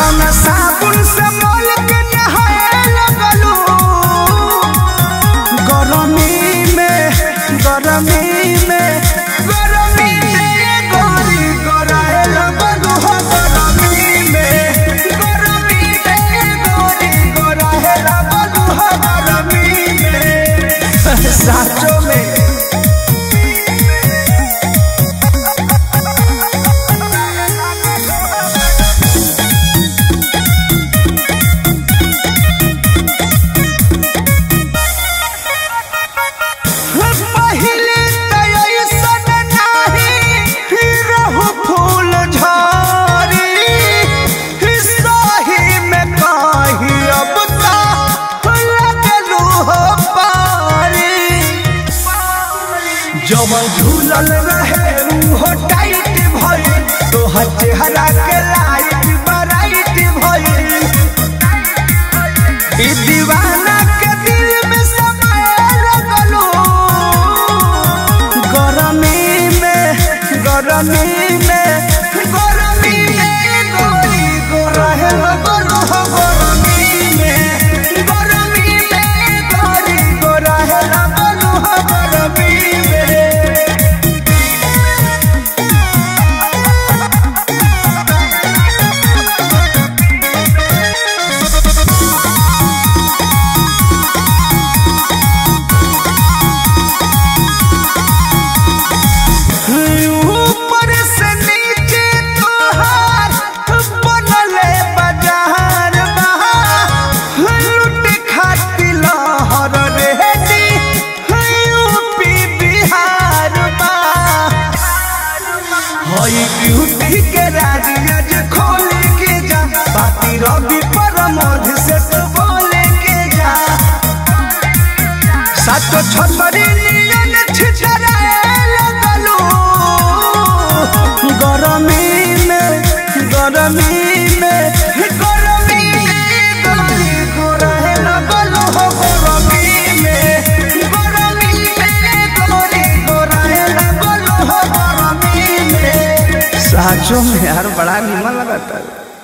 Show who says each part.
Speaker 1: कौन साबुन से मोल के नहाए लगलू गरमी में गोरी गोराए लगलू हो गरमी में गोरी गोराए लगलू हो गरमी में साचो में जब झूलल रहे हो टाइट भइल तोहर चेहरा के लाइट बराइट भइल ई दीवाना के दिल में समाए लगलू गरमी में गोरी गोराए लगलू हो गरमी में गोरी गोराए लगलू हो गरमी ब्यूटी के राज खोल के जा बाती रवि पर मध से तो बोले के जा सातो छतरी नियन छिछराए लगलू गरमी में गोरी गोराए लगलू हो गरमी में गोरी गोराए लगलू हो गरमी में साचो में यार बड़ा निमन लगता है।